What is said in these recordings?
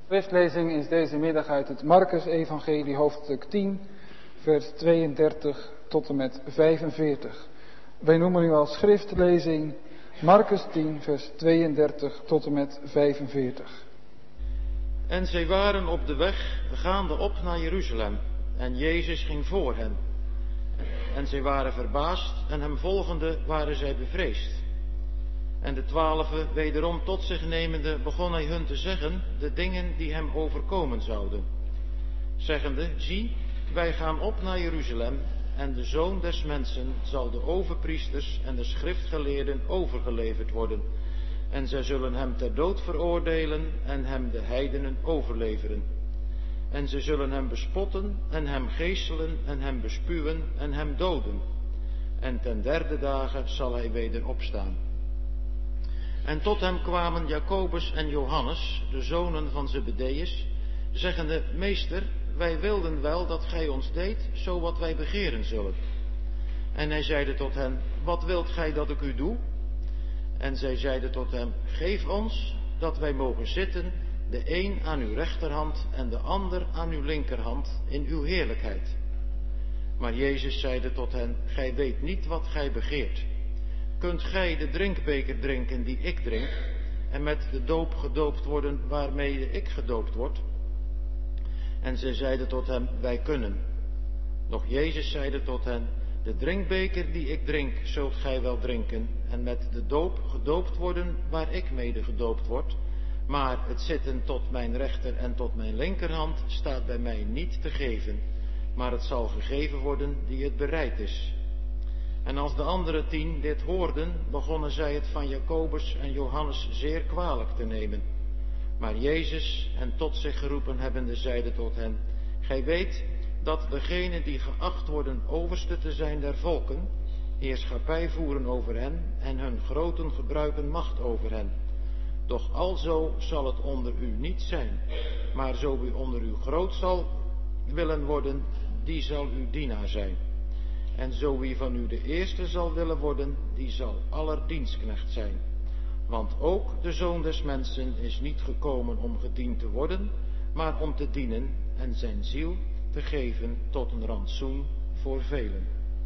Schriftlezing is deze middag uit het Markus-evangelie, hoofdstuk 10, vers 32 tot en met 45. Wij noemen nu als schriftlezing Markus 10, vers 32 tot en met 45. En zij waren op de weg, gaande op naar Jeruzalem, en Jezus ging voor hen. En zij waren verbaasd, en hem volgende waren zij bevreesd. En de 12 wederom tot zich nemende, begon hij hun te zeggen de dingen die hem overkomen zouden. Zeggende, zie, wij gaan op naar Jeruzalem, en de Zoon des Mensen zal de overpriesters en de schriftgeleerden overgeleverd worden. En zij zullen hem ter dood veroordelen en hem de heidenen overleveren. En zij zullen hem bespotten en hem geeselen en hem bespuwen en hem doden. En ten derde dagen zal hij weder opstaan. En tot hem kwamen Jacobus en Johannes, de zonen van Zebedeus, zeggende, Meester, wij wilden wel dat gij ons deed, zo wat wij begeren zullen. En hij zeide tot hen, wat wilt gij dat ik u doe? En zij zeiden tot hem, geef ons dat wij mogen zitten, de een aan uw rechterhand en de ander aan uw linkerhand in uw heerlijkheid. Maar Jezus zeide tot hen, gij weet niet wat gij begeert. Kunt gij de drinkbeker drinken die ik drink, en met de doop gedoopt worden waarmee ik gedoopt word? En zij zeiden tot hem, wij kunnen. Doch Jezus zeide tot hen, de drinkbeker die ik drink, zult gij wel drinken, en met de doop gedoopt worden waar ik mede gedoopt word. Maar het zitten tot mijn rechter en tot mijn linkerhand staat bij mij niet te geven, maar het zal gegeven worden die het bereid is. En als de andere 10 dit hoorden, begonnen zij het van Jacobus en Johannes zeer kwalijk te nemen. Maar Jezus, hen tot zich geroepen hebbende, zeide tot hen, gij weet dat degenen die geacht worden overste te zijn der volken, heerschappij voeren over hen en hun groten gebruiken macht over hen. Doch alzo zal het onder u niet zijn, maar zo u onder u groot zal willen worden, die zal uw dienaar zijn. En zo wie van u de eerste zal willen worden, die zal aller dienstknecht zijn. Want ook de Zoon des Mensen is niet gekomen om gediend te worden, maar om te dienen en zijn ziel te geven tot een rantsoen voor velen.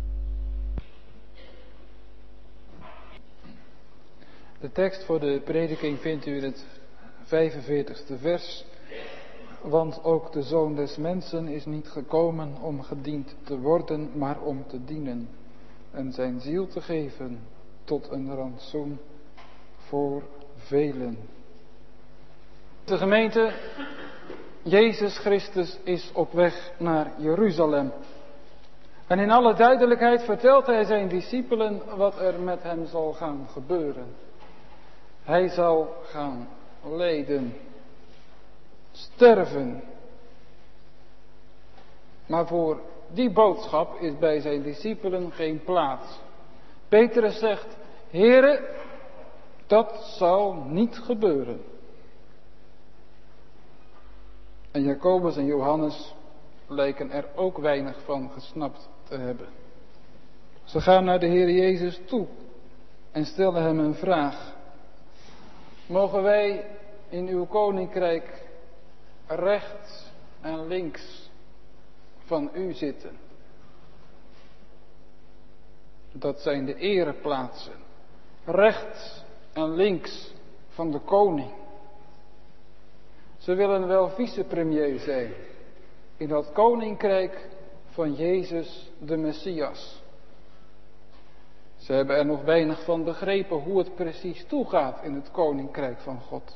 De tekst voor de prediking vindt u in het 45ste vers. Want ook de Zoon des Mensen is niet gekomen om gediend te worden, maar om te dienen en zijn ziel te geven tot een rantsoen voor velen. De gemeente, Jezus Christus is op weg naar Jeruzalem. En in alle duidelijkheid vertelt hij zijn discipelen wat er met hem zal gaan gebeuren. Hij zal gaan lijden, sterven. Maar voor die boodschap is bij zijn discipelen geen plaats. Petrus zegt, Heere, dat zal niet gebeuren. En Jacobus en Johannes lijken er ook weinig van gesnapt te hebben. Ze gaan naar de Heer Jezus toe en stellen hem een vraag. Mogen wij in uw koninkrijk rechts en links van u zitten? Dat zijn de ereplaatsen. Rechts en links van de koning. Ze willen wel vicepremier zijn in dat koninkrijk van Jezus de Messias. Ze hebben er nog weinig van begrepen hoe het precies toegaat in het koninkrijk van God.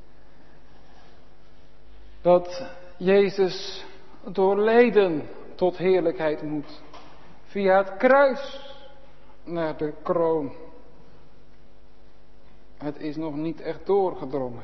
Dat Jezus door lijden tot heerlijkheid moet. Via het kruis naar de kroon. Het is nog niet echt doorgedrongen.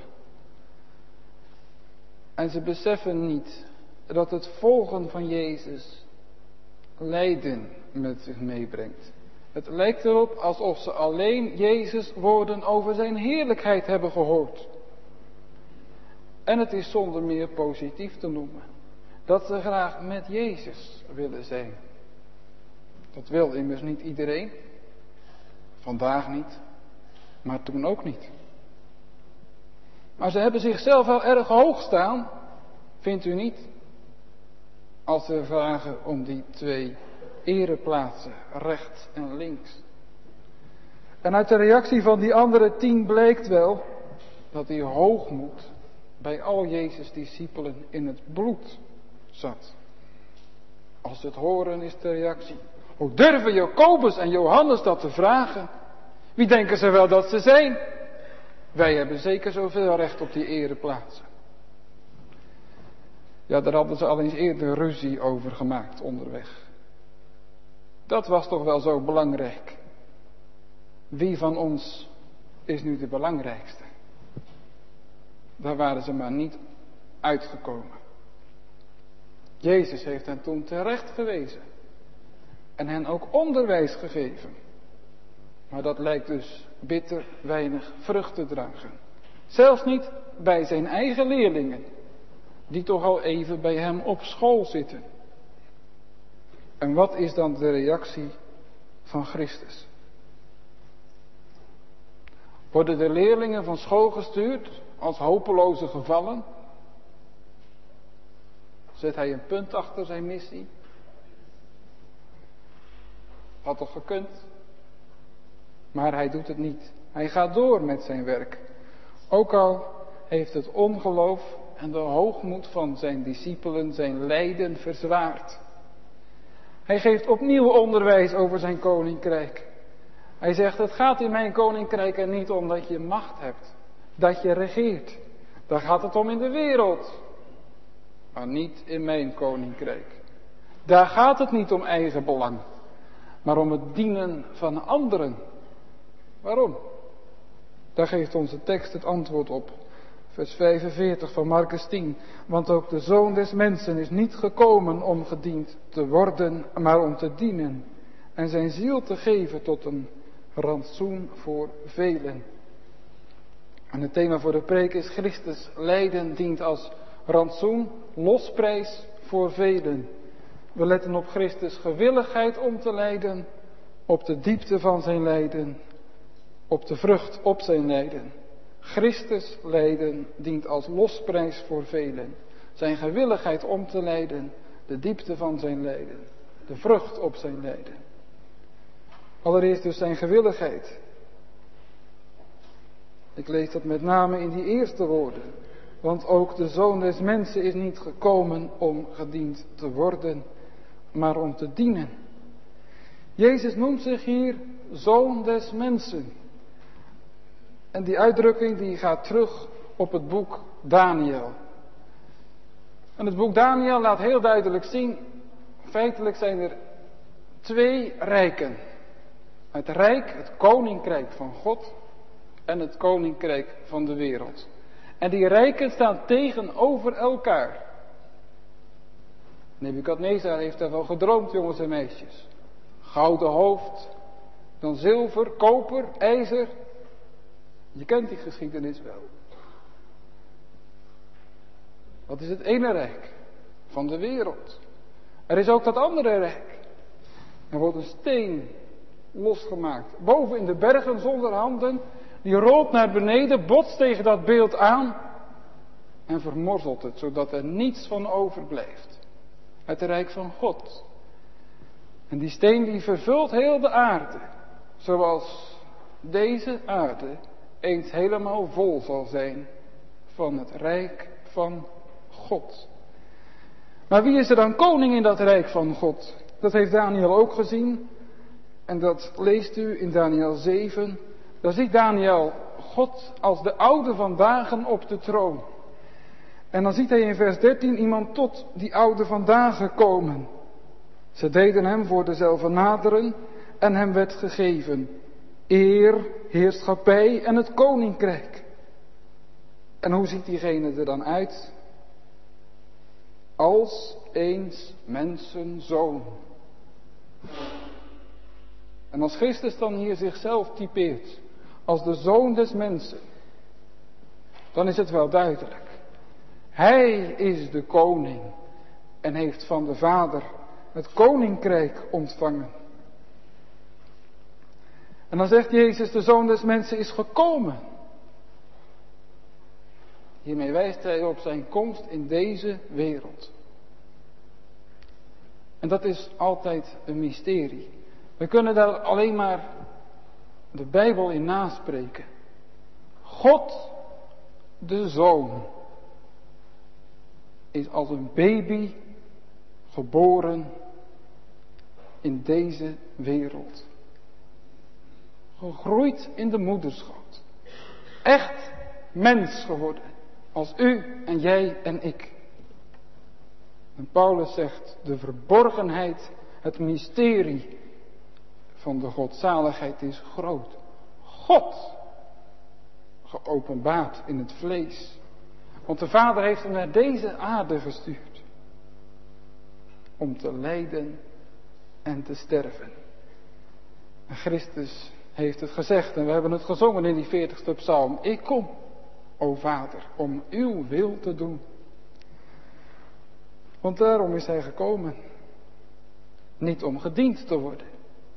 En ze beseffen niet dat het volgen van Jezus lijden met zich meebrengt. Het lijkt erop alsof ze alleen Jezus woorden over zijn heerlijkheid hebben gehoord. En het is zonder meer positief te noemen. Dat ze graag met Jezus willen zijn. Dat wil immers niet iedereen. Vandaag niet. Maar toen ook niet. Maar ze hebben zichzelf wel erg hoog staan, vindt u niet? Als ze vragen om die 2 ereplaatsen, rechts en links. En uit de reactie van die andere 10 blijkt wel dat die hoogmoed bij al Jezus' discipelen in het bloed zat. Als ze het horen is de reactie: hoe durven Jacobus en Johannes dat te vragen? Wie denken ze wel dat ze zijn? Wij hebben zeker zoveel recht op die ereplaatsen. Ja, daar hadden ze al eens eerder ruzie over gemaakt onderweg. Dat was toch wel zo belangrijk. Wie van ons is nu de belangrijkste? Daar waren ze maar niet uitgekomen. Jezus heeft hen toen terecht gewezen. En hen ook onderwijs gegeven. Maar dat lijkt dus bitter weinig vrucht te dragen. Zelfs niet bij zijn eigen leerlingen. Die toch al even bij hem op school zitten. En wat is dan de reactie van Christus? Worden de leerlingen van school gestuurd als hopeloze gevallen? Zet hij een punt achter zijn missie? Had toch gekund? Maar hij doet het niet. Hij gaat door met zijn werk. Ook al heeft het ongeloof en de hoogmoed van zijn discipelen zijn lijden verzwaard. Hij geeft opnieuw onderwijs over zijn koninkrijk. Hij zegt: het gaat in mijn koninkrijk er niet om dat je macht hebt, dat je regeert. Daar gaat het om in de wereld, maar niet in mijn koninkrijk. Daar gaat het niet om eigen belang, maar om het dienen van anderen. Waarom? Daar geeft onze tekst het antwoord op. Vers 45 van Markus 10. Want ook de Zoon des Mensen is niet gekomen om gediend te worden, maar om te dienen. En zijn ziel te geven tot een rantsoen voor velen. En het thema voor de preek is: Christus lijden dient als rantsoen, losprijs voor velen. We letten op Christus' gewilligheid om te lijden, op de diepte van zijn lijden, op de vrucht op zijn lijden. Christus lijden dient als losprijs voor velen. Zijn gewilligheid om te lijden, de diepte van zijn lijden, de vrucht op zijn lijden. Allereerst dus zijn gewilligheid. Ik lees dat met name in die eerste woorden. Want ook de Zoon des Mensen is niet gekomen om gediend te worden, maar om te dienen. Jezus noemt zich hier Zoon des Mensen. En die uitdrukking die gaat terug op het boek Daniel. En het boek Daniel laat heel duidelijk zien, feitelijk zijn er 2 rijken. Het rijk, het koninkrijk van God en het koninkrijk van de wereld. En die rijken staan tegenover elkaar. Nebukadnezar heeft daarvan gedroomd, jongens en meisjes. Gouden hoofd, dan zilver, koper, ijzer. Je kent die geschiedenis wel. Dat is het ene rijk van de wereld. Er is ook dat andere rijk. Er wordt een steen losgemaakt. Boven in de bergen zonder handen. Die rolt naar beneden, botst tegen dat beeld aan. En vermorzelt het, zodat er niets van overblijft. Het rijk van God. En die steen die vervult heel de aarde. Zoals deze aarde eens helemaal vol zal zijn van het rijk van God. Maar wie is er dan koning in dat rijk van God? Dat heeft Daniel ook gezien. En dat leest u in Daniel 7. Daar ziet Daniel God als de oude van dagen op de troon. En dan ziet hij in vers 13 iemand tot die oude van dagen komen. Ze deden hem voor dezelfde naderen en hem werd gegeven eer, heerschappij en het koninkrijk. En hoe ziet diegene er dan uit? Als eens mensenzoon. En als Christus dan hier zichzelf typeert als de zoon des mensen, dan is het wel duidelijk. Hij is de koning en heeft van de Vader het koninkrijk ontvangen. En dan zegt Jezus, de Zoon des Mensen is gekomen. Hiermee wijst hij op zijn komst in deze wereld. En dat is altijd een mysterie. We kunnen daar alleen maar de Bijbel in naspreken. God, de Zoon, is als een baby geboren in deze wereld. Gegroeid in de moederschoot. Echt mens geworden. Als u en jij en ik. En Paulus zegt, de verborgenheid, het mysterie van de godzaligheid is groot. God, geopenbaard in het vlees. Want de Vader heeft hem naar deze aarde gestuurd. Om te lijden en te sterven. En Christus heeft het gezegd en we hebben het gezongen in die 40ste psalm. Ik kom, o Vader, om uw wil te doen. Want daarom is hij gekomen. Niet om gediend te worden.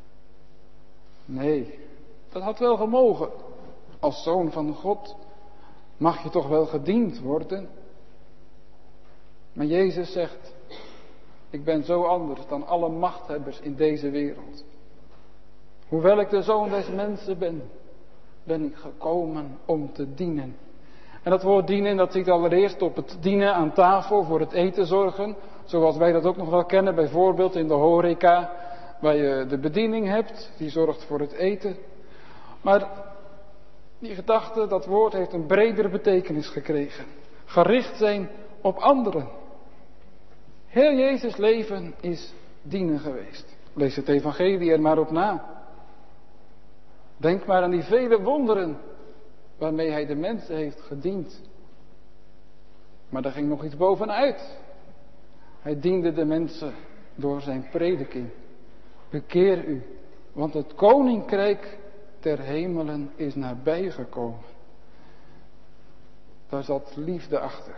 Nee, dat had wel gemogen. Als zoon van God mag je toch wel gediend worden. Maar Jezus zegt, ik ben zo anders dan alle machthebbers in deze wereld. Hoewel ik de zoon des mensen ben, ben ik gekomen om te dienen. En dat woord dienen, dat zit allereerst op het dienen aan tafel, voor het eten zorgen. Zoals wij dat ook nog wel kennen, bijvoorbeeld in de horeca, waar je de bediening hebt, die zorgt voor het eten. Maar die gedachte, dat woord heeft een bredere betekenis gekregen. Gericht zijn op anderen. Heel Jezus' leven is dienen geweest. Lees het evangelie er maar op na. Denk maar aan die vele wonderen waarmee hij de mensen heeft gediend. Maar daar ging nog iets bovenuit. Hij diende de mensen door zijn prediking. Bekeer u, want het koninkrijk ter hemelen is nabijgekomen. Daar zat liefde achter.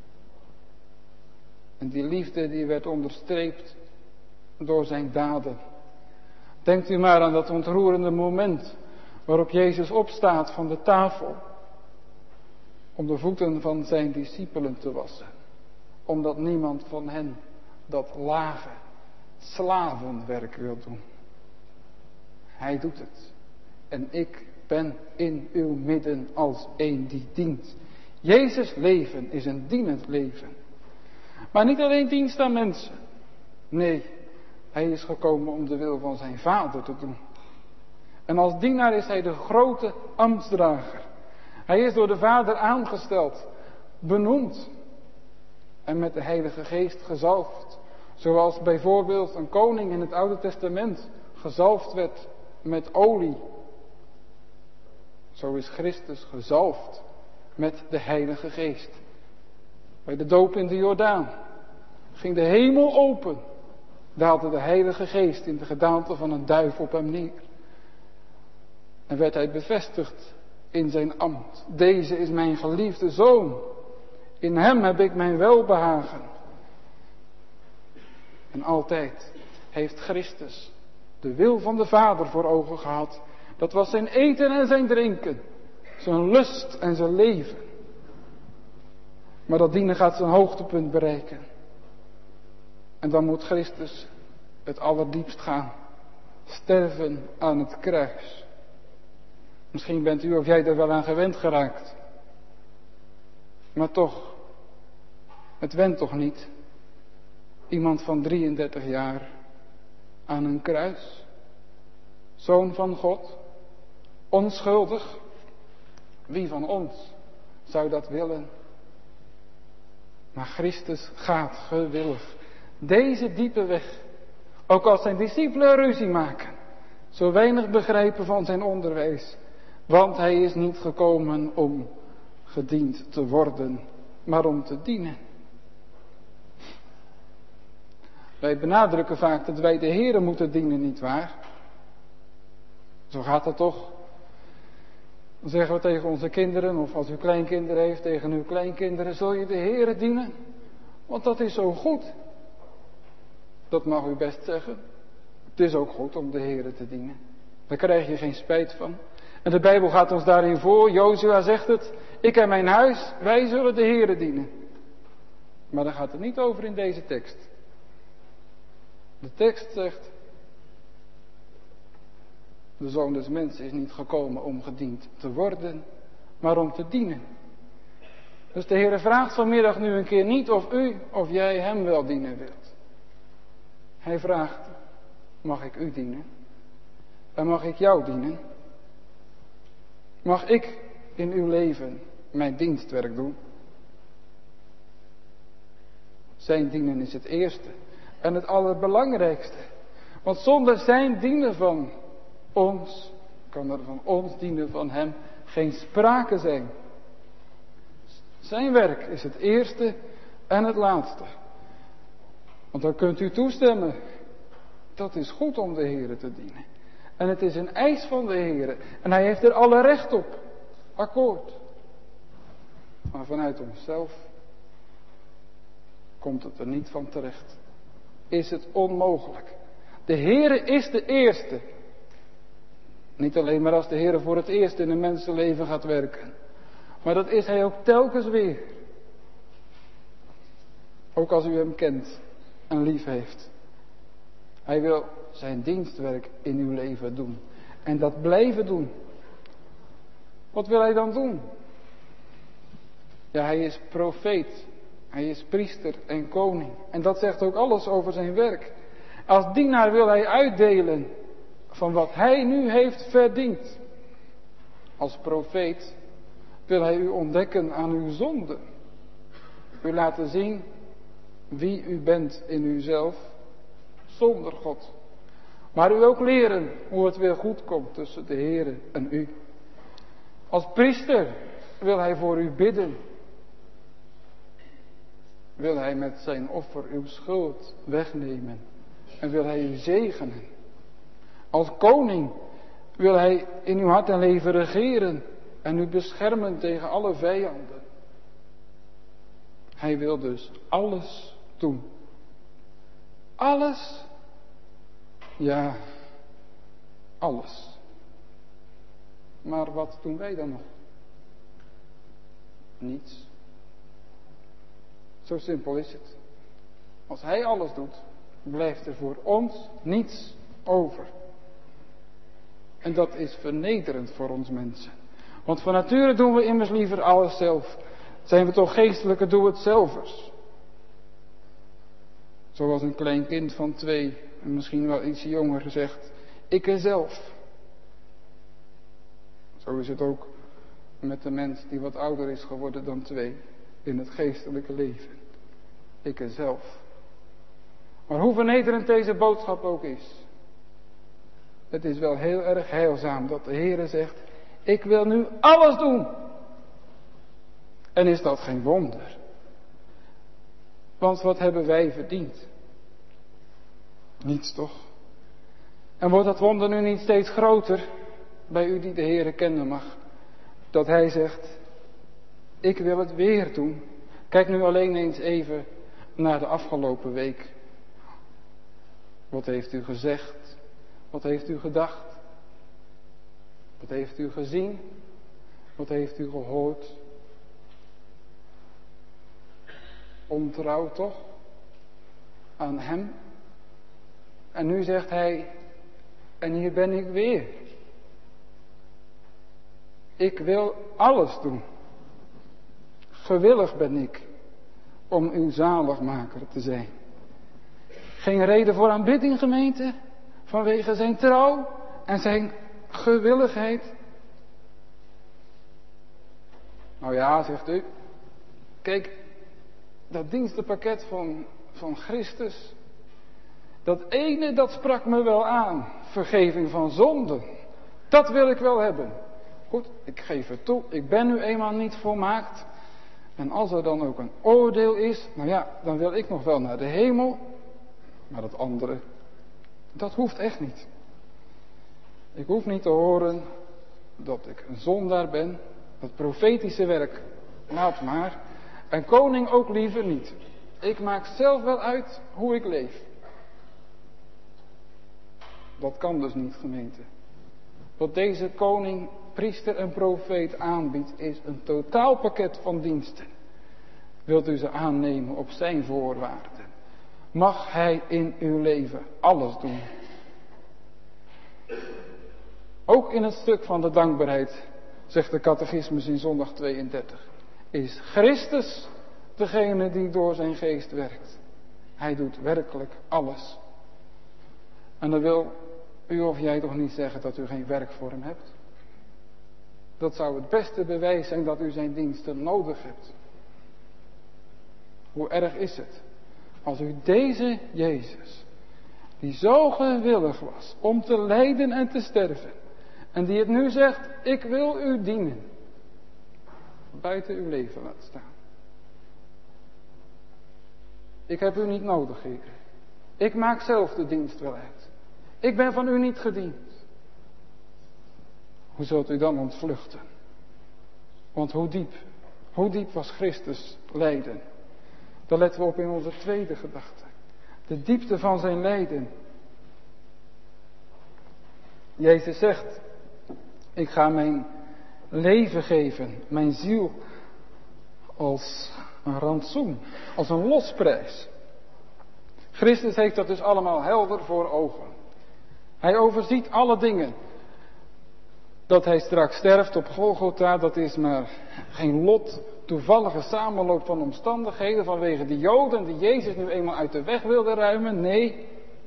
En die liefde die werd onderstreept door zijn daden. Denkt u maar aan dat ontroerende moment waarop Jezus opstaat van de tafel. Om de voeten van zijn discipelen te wassen. Omdat niemand van hen dat lage slavenwerk wil doen. Hij doet het. En ik ben in uw midden als een die dient. Jezus' leven is een dienend leven. Maar niet alleen dienst aan mensen. Nee, hij is gekomen om de wil van zijn Vader te doen. En als dienaar is hij de grote ambtsdrager. Hij is door de Vader aangesteld, benoemd en met de Heilige Geest gezalfd. Zoals bijvoorbeeld een koning in het Oude Testament gezalfd werd met olie. Zo is Christus gezalfd met de Heilige Geest. Bij de doop in de Jordaan ging de hemel open. Daalde de Heilige Geest in de gedaante van een duif op hem neer. En werd hij bevestigd in zijn ambt. Deze is mijn geliefde zoon. In hem heb ik mijn welbehagen. En altijd heeft Christus de wil van de Vader voor ogen gehad. Dat was zijn eten en zijn drinken. Zijn lust en zijn leven. Maar dat dienen gaat zijn hoogtepunt bereiken. En dan moet Christus het allerdiepst gaan. Sterven aan het kruis. Misschien bent u of jij er wel aan gewend geraakt. Maar toch, het went toch niet. Iemand van 33 jaar aan een kruis. Zoon van God. Onschuldig. Wie van ons zou dat willen? Maar Christus gaat gewillig deze diepe weg. Ook als zijn discipelen ruzie maken. Zo weinig begrijpen van zijn onderwijs. Want hij is niet gekomen om gediend te worden, maar om te dienen. Wij benadrukken vaak dat wij de Here moeten dienen, nietwaar? Zo gaat het toch? Dan zeggen we tegen onze kinderen, of als u kleinkinderen heeft, tegen uw kleinkinderen, zul je de Here dienen? Want dat is zo goed. Dat mag u best zeggen. Het is ook goed om de Here te dienen. Daar krijg je geen spijt van. En de Bijbel gaat ons daarin voor. Jozua zegt het Ik en mijn huis, wij zullen de Heere dienen. Maar daar gaat het niet over in deze tekst. De tekst zegt, de Zoon des Mensen is niet gekomen om gediend te worden, maar om te dienen. Dus de Heere vraagt vanmiddag nu een keer niet of u of jij hem wel dienen wilt. Hij vraagt, mag ik u dienen? En mag ik jou dienen? Mag ik in uw leven mijn dienstwerk doen? Zijn dienen is het eerste en het allerbelangrijkste. Want zonder zijn dienen van ons, kan er van ons dienen van hem geen sprake zijn. Zijn werk is het eerste en het laatste. Want dan kunt u toestemmen. Dat is goed om de Heere te dienen. En het is een eis van de Heere. En hij heeft er alle recht op. Akkoord. Maar vanuit onszelf komt het er niet van terecht. Is het onmogelijk. De Heere is de eerste. Niet alleen maar als de Heere voor het eerst in een mensenleven gaat werken. Maar dat is hij ook telkens weer. Ook als u hem kent en lief heeft. Hij wil zijn dienstwerk in uw leven doen. En dat blijven doen. Wat wil hij dan doen? Ja, hij is profeet. Hij is priester en koning. En dat zegt ook alles over zijn werk. Als dienaar wil hij uitdelen van wat hij nu heeft verdiend. Als profeet wil hij u ontdekken aan uw zonde. U laten zien wie u bent in uzelf zonder God. Maar u ook leren hoe het weer goed komt tussen de Heere en u. Als priester wil hij voor u bidden. Wil hij met zijn offer uw schuld wegnemen. En wil hij u zegenen. Als koning wil hij in uw hart en leven regeren. En u beschermen tegen alle vijanden. Hij wil dus alles doen. Alles? Ja, alles. Maar wat doen wij dan nog? Niets. Zo simpel is het. Als hij alles doet, blijft er voor ons niets over. En dat is vernederend voor ons mensen. Want van nature doen we immers liever alles zelf. Zijn we toch geestelijke doe-het-zelvers. Zoals een klein kind van 2, en misschien wel iets jonger, zegt, ik er zelf. Zo is het ook met de mens die wat ouder is geworden dan 2 in het geestelijke leven. Ik er zelf. Maar hoe vernederend deze boodschap ook is. Het is wel heel erg heilzaam dat de Heere zegt, ik wil nu alles doen. En is dat geen wonder? Want wat hebben wij verdiend? Niets toch? En wordt dat wonder nu niet steeds groter bij u die de Heere kennen mag? Dat hij zegt, ik wil het weer doen. Kijk nu alleen eens even naar de afgelopen week. Wat heeft u gezegd? Wat heeft u gedacht? Wat heeft u gezien? Wat heeft u gehoord? Ontrouw toch? Aan hem. En nu zegt hij, en hier ben ik weer. Ik wil alles doen. Gewillig ben ik om uw zaligmaker te zijn. Geen reden voor aanbidding, gemeente, vanwege zijn trouw en zijn gewilligheid. Nou ja, zegt u, kijk, dat dienstenpakket van Christus, dat ene, dat sprak me wel aan, vergeving van zonden, dat wil ik wel hebben. Goed, ik geef het toe, ik ben nu eenmaal niet volmaakt. En als er dan ook een oordeel is, nou ja, dan wil ik nog wel naar de hemel. Maar dat andere, dat hoeft echt niet. Ik hoef niet te horen dat ik een zondaar ben. Dat profetische werk, laat maar. En koning ook liever niet. Ik maak zelf wel uit hoe ik leef. Dat kan dus niet, gemeente. Wat deze koning priester en profeet aanbiedt, is een totaalpakket van diensten. Wilt u ze aannemen op zijn voorwaarden? Mag hij in uw leven alles doen? Ook in het stuk van de dankbaarheid, zegt de catechismus in zondag 32, is Christus degene die door zijn geest werkt. Hij doet werkelijk alles. En dan wil u of jij toch niet zeggen dat u geen werk voor hem hebt? Dat zou het beste bewijs zijn dat u zijn diensten nodig hebt. Hoe erg is het als u deze Jezus, die zo gewillig was om te lijden en te sterven, en die het nu zegt, ik wil u dienen, buiten uw leven laat staan. Ik heb u niet nodig, Heer. Ik maak zelf de dienst wel uit. Ik ben van u niet gediend. Hoe zult u dan ontvluchten? Want hoe diep was Christus lijden? Daar letten we op in onze tweede gedachte. De diepte van zijn lijden. Jezus zegt, ik ga mijn leven geven, mijn ziel, als een rantsoen, als een losprijs. Christus heeft dat dus allemaal helder voor ogen. Hij overziet alle dingen. Dat hij straks sterft op Golgotha, dat is maar geen lot, toevallige samenloop van omstandigheden vanwege de Joden die Jezus nu eenmaal uit de weg wilden ruimen. Nee,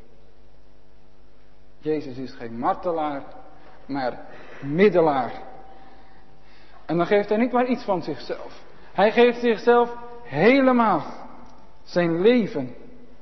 Jezus is geen martelaar, maar middelaar. En dan geeft hij niet maar iets van zichzelf. Hij geeft zichzelf helemaal, zijn leven.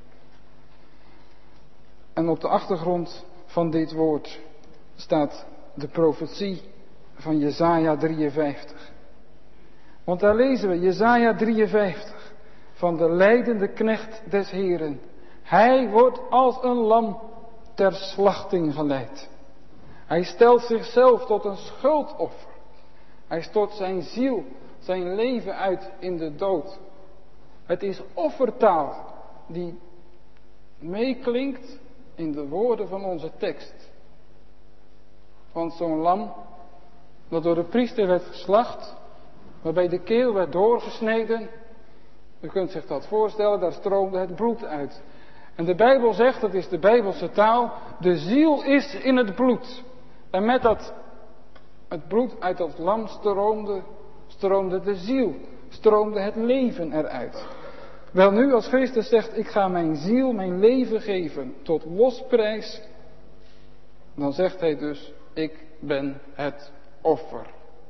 En op de achtergrond van dit woord staat de profetie van Jesaja 53. Want daar lezen we Jesaja 53 van de lijdende knecht des Heren. Hij wordt als een lam ter slachting geleid. Hij stelt zichzelf tot een schuldoffer. Hij stort zijn ziel, zijn leven uit in de dood. Het is offertaal die meeklinkt in de woorden van onze tekst. Want zo'n lam dat door de priester werd geslacht, waarbij de keel werd doorgesneden, u kunt zich dat voorstellen, daar stroomde het bloed uit. En de Bijbel zegt, dat is de Bijbelse taal, de ziel is in het bloed. En met dat het bloed uit dat lam stroomde de ziel, stroomde het leven eruit. Wel nu, als Christus zegt, ik ga mijn ziel, mijn leven geven tot losprijs, dan zegt hij dus, ik ben het offer.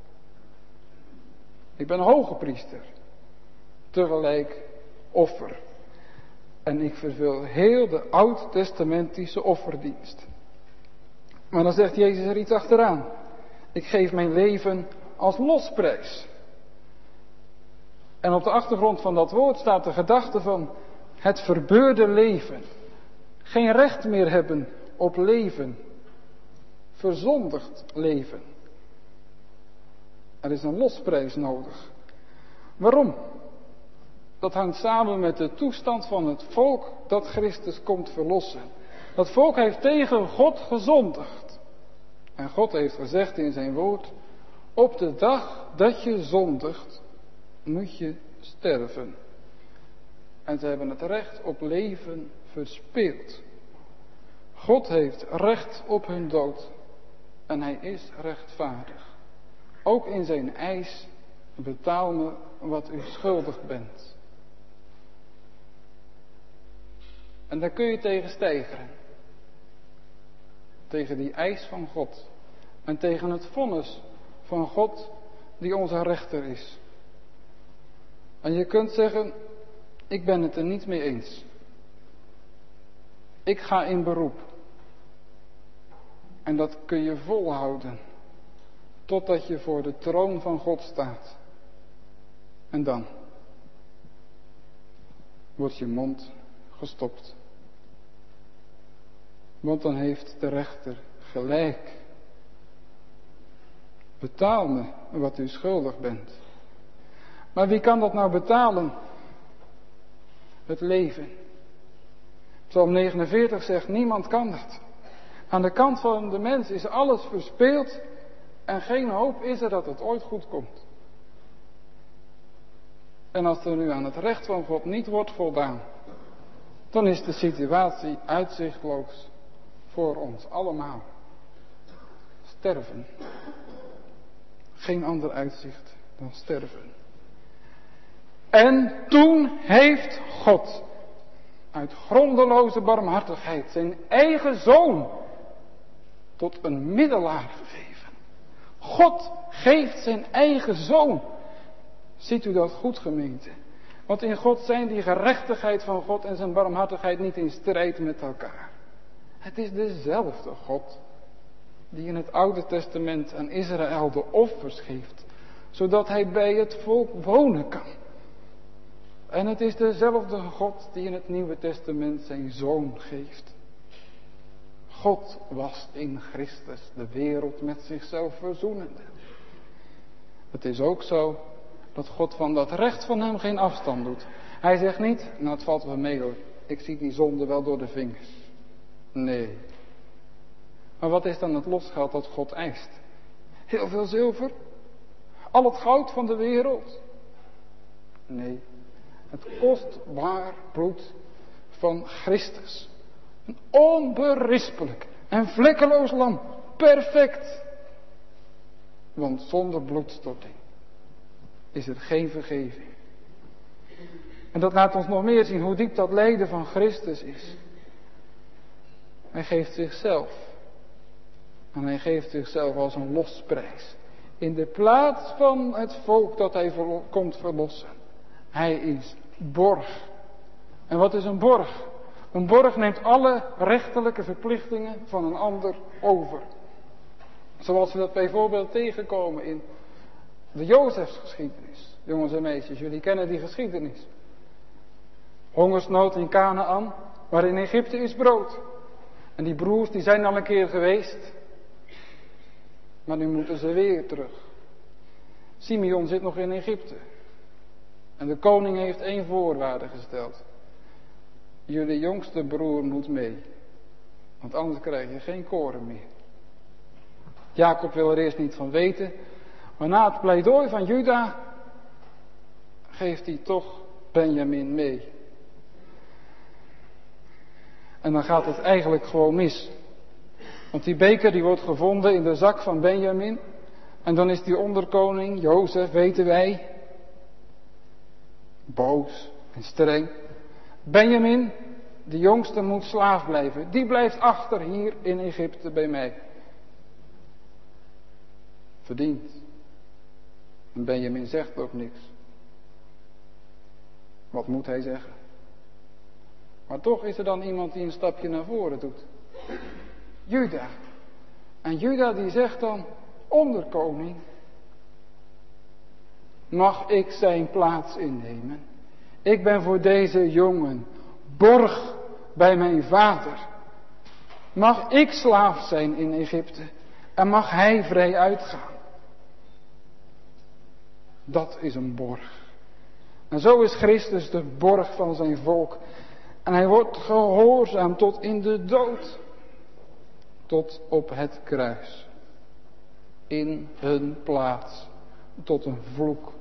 Ik ben hoge priester, tegelijk offer. En ik vervul heel de oud-testamentische offerdienst. Maar dan zegt Jezus er iets achteraan. Ik geef mijn leven als losprijs. En op de achtergrond van dat woord staat de gedachte van het verbeurde leven. Geen recht meer hebben op leven. Verzondigd leven. Er is een losprijs nodig. Waarom? Dat hangt samen met de toestand van het volk dat Christus komt verlossen. Dat volk heeft tegen God gezondigd. En God heeft gezegd in zijn woord, op de dag dat je zondigt, moet je sterven. En ze hebben het recht op leven verspeeld. God heeft recht op hun dood. En hij is rechtvaardig. Ook in zijn eis, betaal me wat u schuldig bent. En daar kun je tegen steigeren. Tegen die eis van God. En tegen het vonnis van God die onze rechter is. En je kunt zeggen, ik ben het er niet mee eens. Ik ga in beroep. En dat kun je volhouden. Totdat je voor de troon van God staat. En dan wordt je mond gestopt. Want dan heeft de rechter gelijk. Betaal me wat u schuldig bent. Maar wie kan dat nou betalen? Het leven. Psalm 49 zegt, niemand kan dat. Aan de kant van de mens is alles verspeeld. En geen hoop is er dat het ooit goed komt. En als er nu aan het recht van God niet wordt voldaan, dan is de situatie uitzichtloos voor ons allemaal. Sterven. Geen ander uitzicht dan sterven. En toen heeft God uit grondeloze barmhartigheid zijn eigen zoon tot een middelaar gegeven. God geeft zijn eigen zoon. Ziet u dat goed, gemeente? Want in God zijn die gerechtigheid van God en zijn barmhartigheid niet in strijd met elkaar. Het is dezelfde God die in het Oude Testament aan Israël de offers geeft, zodat hij bij het volk wonen kan. En het is dezelfde God die in het Nieuwe Testament zijn zoon geeft. God was in Christus de wereld met zichzelf verzoenende. Het is ook zo dat God van dat recht van hem geen afstand doet. Hij zegt niet, nou het valt wel mee hoor, ik zie die zonde wel door de vingers. Nee. Maar wat is dan het losgeld dat God eist? Heel veel zilver? Al het goud van de wereld? Nee. Het kostbaar bloed van Christus. Een onberispelijk en vlekkeloos lam. Perfect. Want zonder bloedstorting is er geen vergeving. En dat laat ons nog meer zien hoe diep dat lijden van Christus is. Hij geeft zichzelf. En hij geeft zichzelf als een losprijs. In de plaats van het volk dat hij komt verlossen. Hij is borg. En wat is een borg? Een borg neemt alle rechterlijke verplichtingen van een ander over. Zoals we dat bijvoorbeeld tegenkomen in de Jozefsgeschiedenis. Jongens en meisjes, jullie kennen die geschiedenis. Hongersnood in Kanaän, waar in Egypte is brood. En die broers die zijn al een keer geweest. Maar nu moeten ze weer terug. Simeon zit nog in Egypte. En de koning heeft 1 voorwaarde gesteld. Jullie jongste broer moet mee. Want anders krijg je geen koren meer. Jacob wil er eerst niet van weten. Maar na het pleidooi van Juda geeft hij toch Benjamin mee. En dan gaat het eigenlijk gewoon mis. Want die beker die wordt gevonden in de zak van Benjamin. En dan is die onderkoning, Jozef, weten wij, boos en streng. Benjamin, de jongste, moet slaaf blijven. Die blijft achter hier in Egypte bij mij. Verdiend. En Benjamin zegt ook niks. Wat moet hij zeggen? Maar toch is er dan iemand die een stapje naar voren doet. Juda. En Juda die zegt dan, onderkoning, mag ik zijn plaats innemen? Ik ben voor deze jongen borg bij mijn vader. Mag ik slaaf zijn in Egypte en mag hij vrij uitgaan? Dat is een borg. En zo is Christus de borg van zijn volk. En hij wordt gehoorzaam tot in de dood. Tot op het kruis. In hun plaats. Tot een vloek.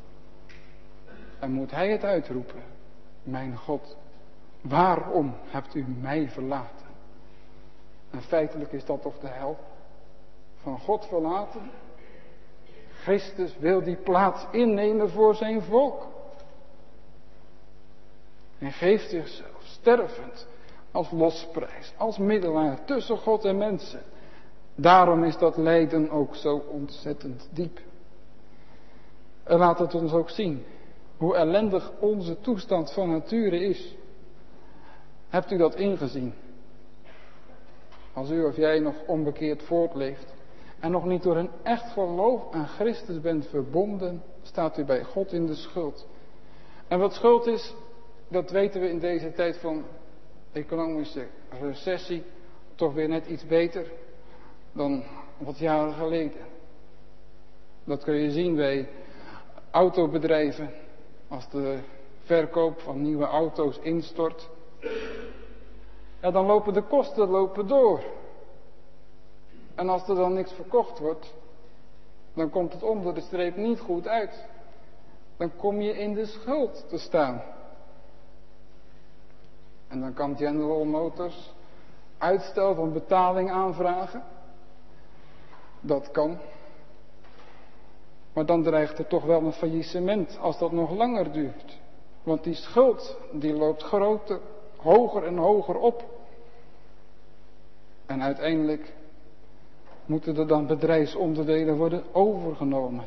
En moet hij het uitroepen. Mijn God, waarom hebt u mij verlaten? En feitelijk is dat toch de hel. Van God verlaten. Christus wil die plaats innemen voor zijn volk. En geeft zichzelf stervend als losprijs, als middelaar tussen God en mensen. Daarom is dat lijden ook zo ontzettend diep. En laat het ons ook zien hoe ellendig onze toestand van nature is. Hebt u dat ingezien? Als u of jij nog onbekeerd voortleeft en nog niet door een echt geloof aan Christus bent verbonden, staat u bij God in de schuld. En wat schuld is, dat weten we in deze tijd van economische recessie toch weer net iets beter dan wat jaren geleden. Dat kun je zien bij autobedrijven. Als de verkoop van nieuwe auto's instort, ja, dan lopen de kosten door. En als er dan niks verkocht wordt, Dan komt het onder de streep niet goed uit. Dan kom je in de schuld te staan. En dan kan General Motors uitstel van betaling aanvragen. Dat kan. Maar dan dreigt er toch wel een faillissement als dat nog langer duurt. Want die schuld die loopt groter, hoger en hoger op. En uiteindelijk moeten er dan bedrijfsonderdelen worden overgenomen.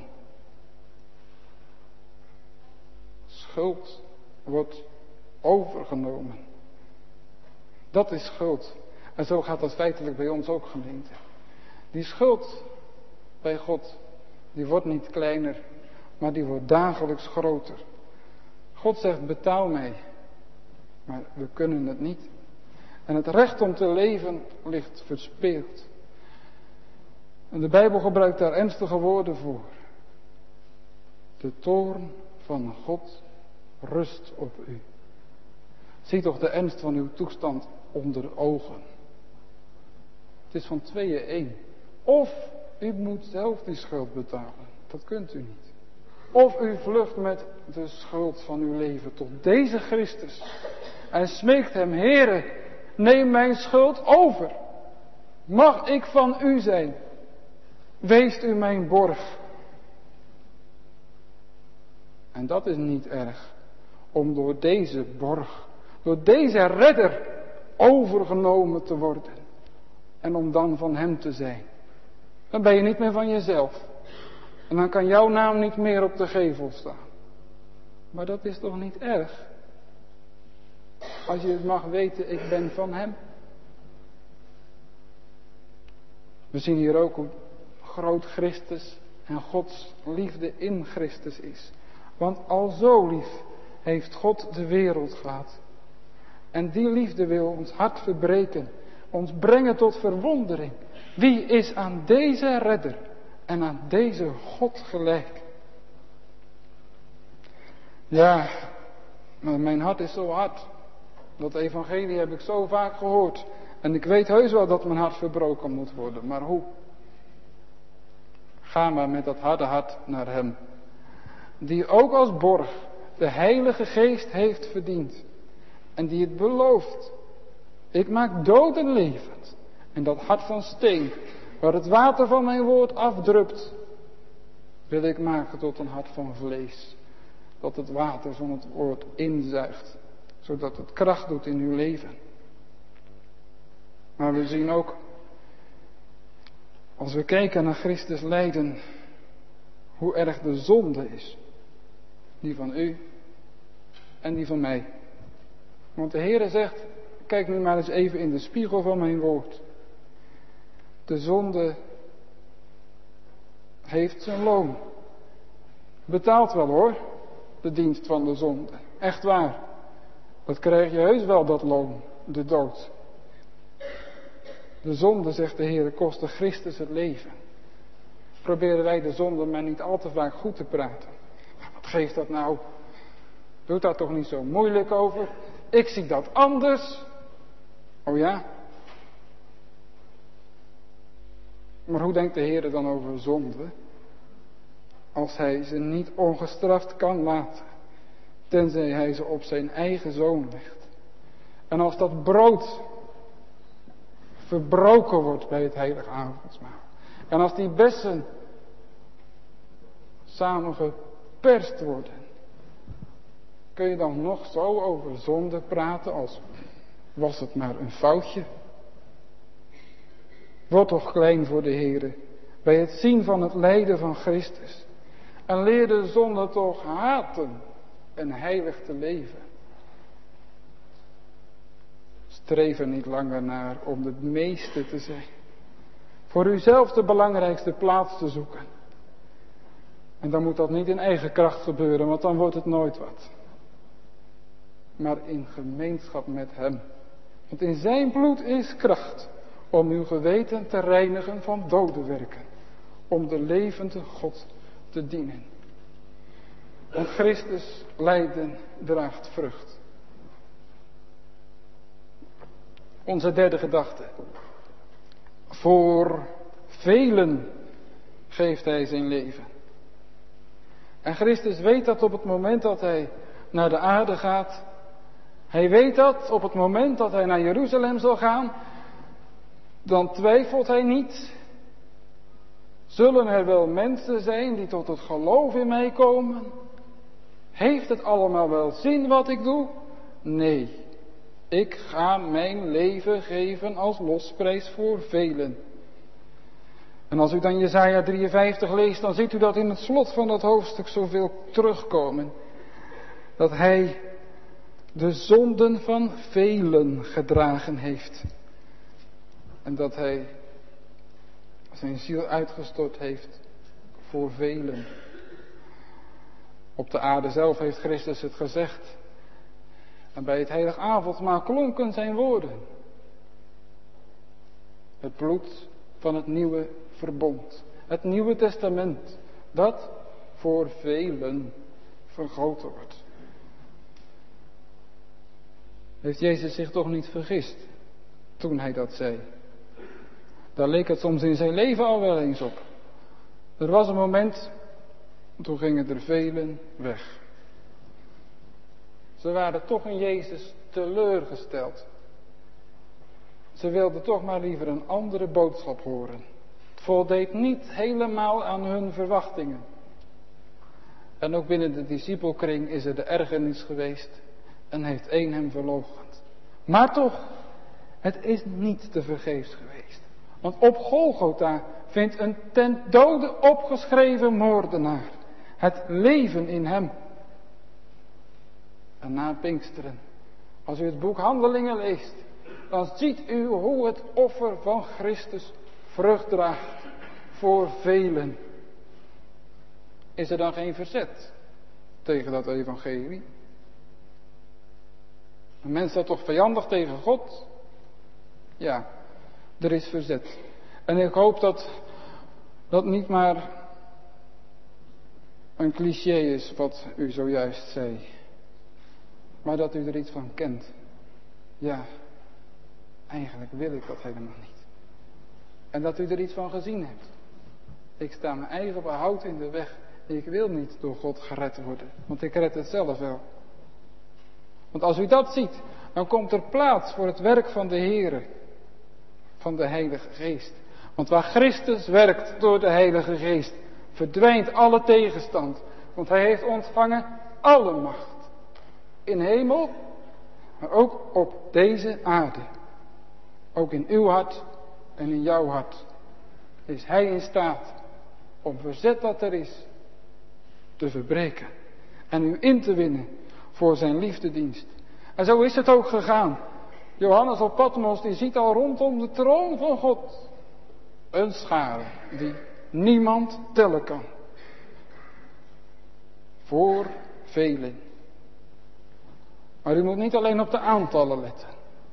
Schuld wordt overgenomen. Dat is schuld. En zo gaat dat feitelijk bij ons ook, gemeente. Die schuld bij God, die wordt niet kleiner, maar die wordt dagelijks groter. God zegt, betaal mij. Maar we kunnen het niet. En het recht om te leven ligt verspeeld. En de Bijbel gebruikt daar ernstige woorden voor. De toorn van God rust op u. Zie toch de ernst van uw toestand onder ogen. Het is van tweeën één. Of u moet zelf die schuld betalen. Dat kunt u niet. Of u vlucht met de schuld van uw leven tot deze Christus. En smeekt hem, Heere, neem mijn schuld over. Mag ik van u zijn. Wees u mijn borg. En dat is niet erg. Om door deze borg, door deze redder overgenomen te worden. En om dan van hem te zijn. Dan ben je niet meer van jezelf. En dan kan jouw naam niet meer op de gevel staan. Maar dat is toch niet erg? Als je het mag weten, ik ben van hem. We zien hier ook hoe groot Christus en Gods liefde in Christus is. Want al zo lief heeft God de wereld gehad. En die liefde wil ons hart verbreken. Ons brengen tot verwondering. Wie is aan deze redder en aan deze God gelijk? Ja, maar mijn hart is zo hard. Dat evangelie heb ik zo vaak gehoord. En ik weet heus wel dat mijn hart verbroken moet worden. Maar hoe? Ga maar met dat harde hart naar hem. Die ook als borg de Heilige Geest heeft verdiend. En die het belooft. Ik maak doden levend. En dat hart van steen, waar het water van mijn woord afdrupt, wil ik maken tot een hart van vlees. Dat het water van het woord inzuigt. Zodat het kracht doet in uw leven. Maar we zien ook, als we kijken naar Christus lijden, hoe erg de zonde is. Die van u en die van mij. Want de Heere zegt, kijk nu maar eens even in de spiegel van mijn woord. De zonde heeft zijn loon. Betaalt wel hoor, de dienst van de zonde. Echt waar. Dat krijg je heus wel, dat loon, de dood. De zonde, zegt de Heer, kostte Christus het leven. Proberen wij de zonde maar niet al te vaak goed te praten. Wat geeft dat nou? Doe daar toch niet zo moeilijk over. Ik zie dat anders. Oh ja? Maar hoe denkt de Heer dan over zonde? Als hij ze niet ongestraft kan laten. Tenzij hij ze op zijn eigen zoon legt. En als dat brood verbroken wordt bij het heilige avondmaal. En als die bessen samen geperst worden. Kun je dan nog zo over zonde praten als was het maar een foutje? Word toch klein voor de Heere bij het zien van het lijden van Christus. En leer de zonde toch haten en heilig te leven. Streef er niet langer naar om het meeste te zijn. Voor uzelf de belangrijkste plaats te zoeken. En dan moet dat niet in eigen kracht gebeuren, want dan wordt het nooit wat. Maar in gemeenschap met hem. Want in zijn bloed is kracht om uw geweten te reinigen van dode werken. Om de levende God te dienen. Want Christus lijden draagt vrucht. Onze derde gedachte. Voor velen geeft hij zijn leven. En Christus weet dat op het moment dat hij naar de aarde gaat. Hij weet dat op het moment dat hij naar Jeruzalem zal gaan. Dan twijfelt hij niet. Zullen er wel mensen zijn die tot het geloof in mij komen? Heeft het allemaal wel zin wat ik doe? Nee. Ik ga mijn leven geven als losprijs voor velen. En als u dan Jesaja 53 leest, dan ziet u dat in het slot van dat hoofdstuk zoveel terugkomen. Dat hij de zonden van velen gedragen heeft. En dat hij zijn ziel uitgestort heeft voor velen. Op de aarde zelf heeft Christus het gezegd. En bij het heilig avondmaal klonken zijn woorden. Het bloed van het nieuwe verbond. Het nieuwe testament. Dat voor velen vergoten wordt. Heeft Jezus zich toch niet vergist toen hij dat zei? Daar leek het soms in zijn leven al wel eens op. Er was een moment, toen gingen er velen weg. Ze waren toch in Jezus teleurgesteld. Ze wilden toch maar liever een andere boodschap horen. Het voldeed niet helemaal aan hun verwachtingen. En ook binnen de discipelkring is er de ergernis geweest en heeft één hem verloochend. Maar toch, het is niet te vergeefs geweest. Want op Golgotha vindt een ten dode opgeschreven moordenaar het leven in hem. En na Pinksteren, als u het boek Handelingen leest, dan ziet u hoe het offer van Christus vrucht draagt voor velen. Is er dan geen verzet tegen dat evangelie? Een mens staat toch vijandig tegen God? Ja, er is verzet. En ik hoop dat dat niet maar een cliché is wat u zojuist zei. Maar dat u er iets van kent. Ja, eigenlijk wil ik dat helemaal niet. En dat u er iets van gezien hebt. Ik sta mijn eigen behoud in de weg. Ik wil niet door God gered worden. Want ik red het zelf wel. Want als u dat ziet, dan komt er plaats voor het werk van de Heere. Van de Heilige Geest. Want waar Christus werkt door de Heilige Geest, verdwijnt alle tegenstand. Want hij heeft ontvangen alle macht. In hemel, maar ook op deze aarde. Ook in uw hart en in jouw hart is hij in staat om verzet dat er is te verbreken. En u in te winnen voor zijn liefdedienst. En zo is het ook gegaan. Johannes op Patmos die ziet al rondom de troon van God een schare die niemand tellen kan. Voor velen. Maar u moet niet alleen op de aantallen letten.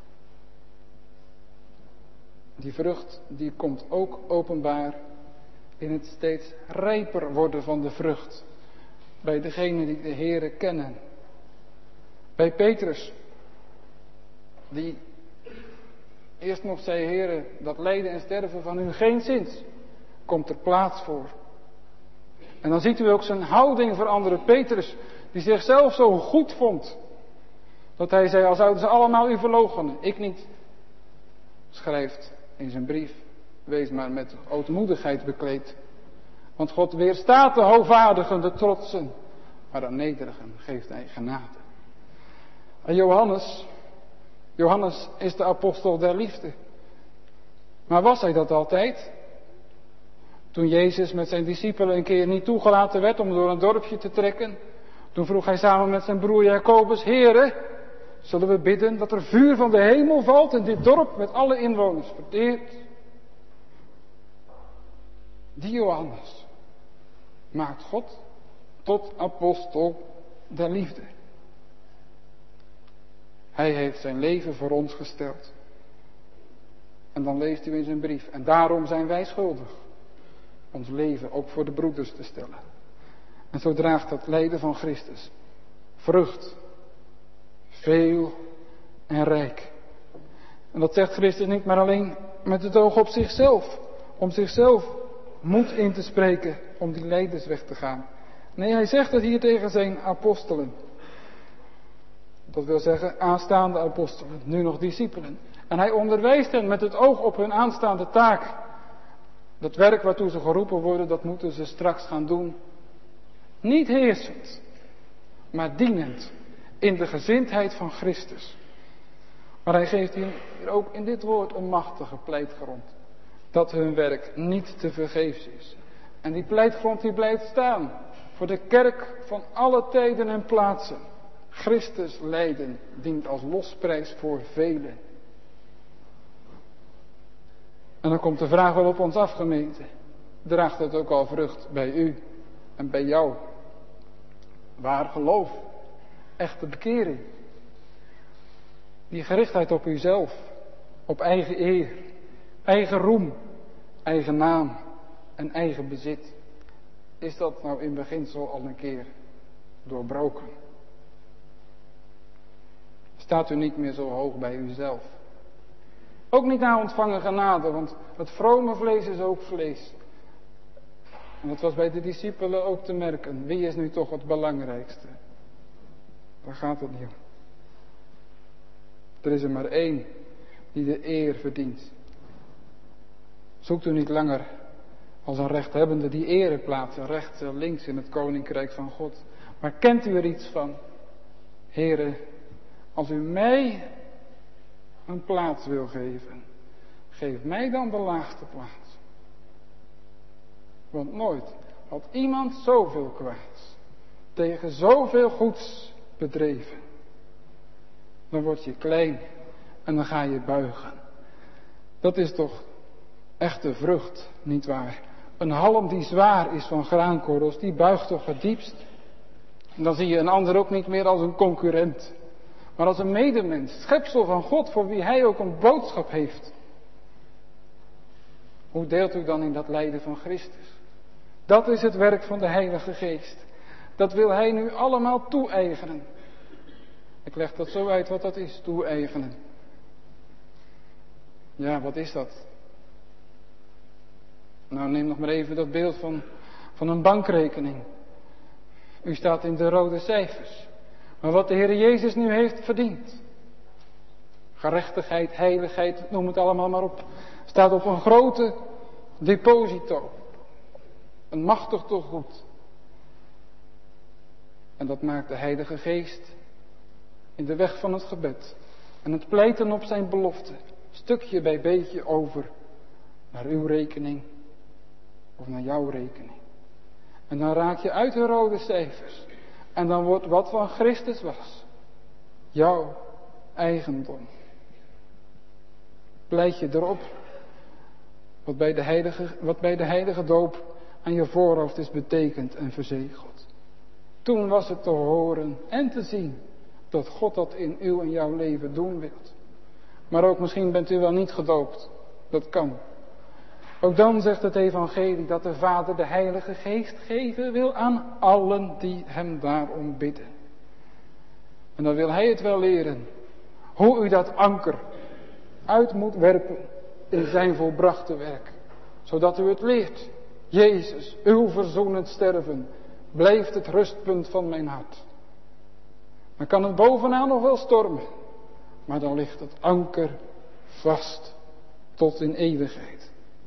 Die vrucht die komt ook openbaar in het steeds rijper worden van de vrucht. Bij degenen die de Heere kennen. Bij Petrus. Die eerst nog zei, Heere, dat lijden en sterven van u geen zins. Komt er plaats voor. En dan ziet u ook zijn houding veranderen. Petrus, die zichzelf zo goed vond. Dat hij zei, al zouden ze allemaal u verloochenen, ik niet. Schrijft in zijn brief, wees maar met ootmoedigheid bekleed. Want God weerstaat de hoogvaardigen, de trotsen. Maar aan nederigen geeft hij genade. En Johannes is de apostel der liefde. Maar was hij dat altijd? Toen Jezus met zijn discipelen een keer niet toegelaten werd om door een dorpje te trekken. Toen vroeg hij samen met zijn broer Jacobus, Heere, zullen we bidden dat er vuur van de hemel valt en dit dorp met alle inwoners verteert? Die Johannes maakt God tot apostel der liefde. Hij heeft zijn leven voor ons gesteld. En dan leest u in zijn brief. En daarom zijn wij schuldig. Ons leven ook voor de broeders te stellen. En zo draagt dat lijden van Christus vrucht. Veel en rijk. En dat zegt Christus niet maar alleen met het oog op zichzelf. Om zichzelf moed in te spreken om die leidersweg te gaan. Nee, hij zegt het hier tegen zijn apostelen. Dat wil zeggen aanstaande apostelen, nu nog discipelen. En hij onderwijst hen met het oog op hun aanstaande taak. Dat werk waartoe ze geroepen worden, dat moeten ze straks gaan doen. Niet heersend, maar dienend in de gezindheid van Christus. Maar hij geeft hier ook in dit woord een machtige pleitgrond. Dat hun werk niet te vergeefs is. En die pleitgrond die blijft staan. Voor de kerk van alle tijden en plaatsen. Christus lijden dient als losprijs voor velen. En dan komt de vraag wel op ons af, gemeente. Draagt het ook al vrucht bij u en bij jou? Waar geloof, echte bekering. Die gerichtheid op uzelf, op eigen eer, eigen roem, eigen naam en eigen bezit. Is dat nou in beginsel al een keer doorbroken? Staat u niet meer zo hoog bij uzelf? Ook niet na ontvangen genade, want het vrome vlees is ook vlees. En dat was bij de discipelen ook te merken. Wie is nu toch het belangrijkste? Daar gaat het niet om. Er is er maar één die de eer verdient. Zoekt u niet langer als een rechthebbende die ereplaatsen rechts en links in het koninkrijk van God. Maar kent u er iets van? Here, als u mij een plaats wil geven, geef mij dan de laagste plaats. Want nooit had iemand zoveel kwaads tegen zoveel goeds bedreven. Dan word je klein en dan ga je buigen. Dat is toch echte vrucht, nietwaar? Een halm die zwaar is van graankorrels, die buigt toch het diepst. En dan zie je een ander ook niet meer als een concurrent, maar als een medemens, schepsel van God, voor wie hij ook een boodschap heeft. Hoe deelt u dan in dat lijden van Christus? Dat is het werk van de Heilige Geest. Dat wil hij nu allemaal toe-eigenen. Ik leg dat zo uit wat dat is, toe-eigenen. Ja, wat is dat? Nou, neem nog maar even dat beeld van een bankrekening. U staat in de rode cijfers. Maar wat de Heer Jezus nu heeft verdiend. Gerechtigheid, heiligheid, noem het allemaal maar op. Staat op een grote deposito. Een machtig tegoed. En dat maakt de Heilige Geest in de weg van het gebed. En het pleiten op zijn belofte. Stukje bij beetje over naar uw rekening. Of naar jouw rekening. En dan raak je uit de rode cijfers. En dan wordt wat van Christus was jouw eigendom. Pleit je erop wat bij de heilige doop aan je voorhoofd is betekend en verzegeld. Toen was het te horen en te zien dat God dat in uw en jouw leven doen wilt. Maar ook misschien bent u wel niet gedoopt. Dat kan. Ook dan zegt het evangelie dat de Vader de Heilige Geest geven wil aan allen die hem daarom bidden. En dan wil hij het wel leren. Hoe u dat anker uit moet werpen in zijn volbrachte werk. Zodat u het leert. Jezus, uw verzoenend sterven, blijft het rustpunt van mijn hart. Dan kan het bovenaan nog wel stormen. Maar dan ligt het anker vast tot in eeuwigheid.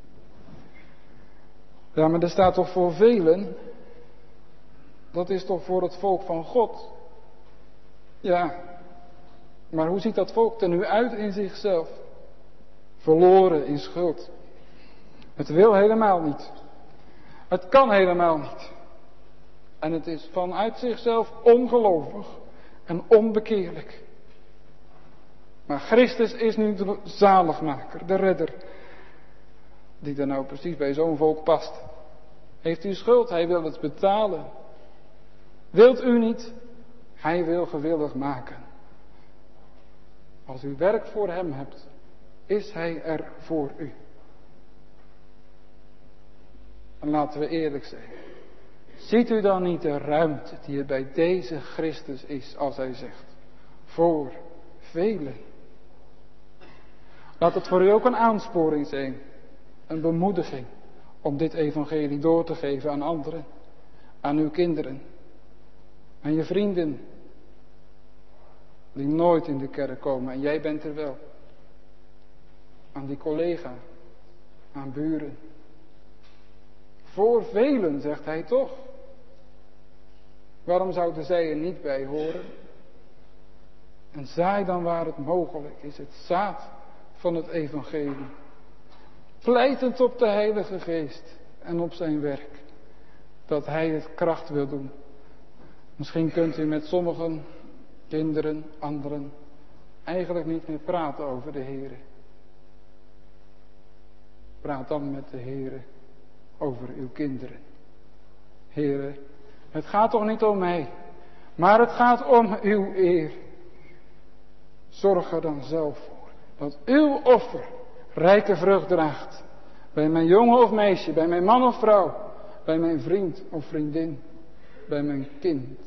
Ja, maar er staat toch voor velen, dat is toch voor het volk van God. Ja, maar hoe ziet dat volk er nu uit in zichzelf? Verloren in schuld. Het wil helemaal niet. Het kan helemaal niet. En het is vanuit zichzelf ongelovig en onbekeerlijk. Maar Christus is nu de zaligmaker, de redder. Die er nou precies bij zo'n volk past. Heeft u schuld? Hij wil het betalen. Wilt u niet? Hij wil gewillig maken. Als u werk voor hem hebt, is hij er voor u. En laten we eerlijk zijn. Ziet u dan niet de ruimte die er bij deze Christus is, als hij zegt, voor velen. Laat het voor u ook een aansporing zijn, een bemoediging, om dit evangelie door te geven aan anderen, aan uw kinderen, aan je vrienden, die nooit in de kerk komen en jij bent er wel, aan die collega, aan buren. Voor velen, zegt hij toch. Waarom zouden zij er niet bij horen? En zaai dan waar het mogelijk is, het zaad van het evangelie. Pleitend op de Heilige Geest en op zijn werk. Dat hij het kracht wil doen. Misschien kunt u met sommigen, kinderen, anderen, eigenlijk niet meer praten over de Here. Praat dan met de Here over uw kinderen. Here, het gaat toch niet om mij, maar het gaat om uw eer. Zorg er dan zelf voor dat uw offer rijke vrucht draagt. Bij mijn jongen of meisje, bij mijn man of vrouw, bij mijn vriend of vriendin, bij mijn kind.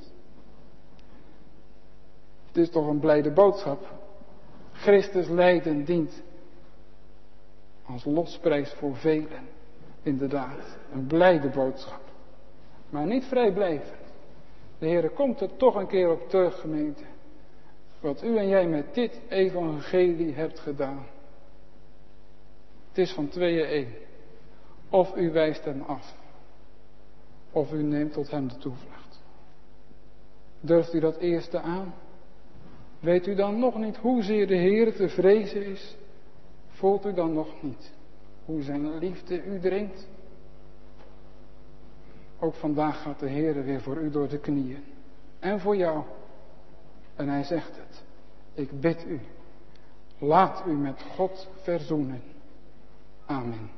Het is toch een blijde boodschap. Christus lijden dient als losprijs voor velen. Inderdaad, een blijde boodschap. Maar niet vrijblijvend. De Heer komt er toch een keer op terug, gemeente. Wat u en jij met dit evangelie hebt gedaan. Het is van tweeën één. Of u wijst hem af. Of u neemt tot hem de toevlucht. Durft u dat eerste aan? Weet u dan nog niet hoezeer de Heer te vrezen is? Voelt u dan nog niet hoe zijn liefde u dringt? Ook vandaag gaat de Heer weer voor u door de knieën. En voor jou. En hij zegt het. Ik bid u. Laat u met God verzoenen. Amen.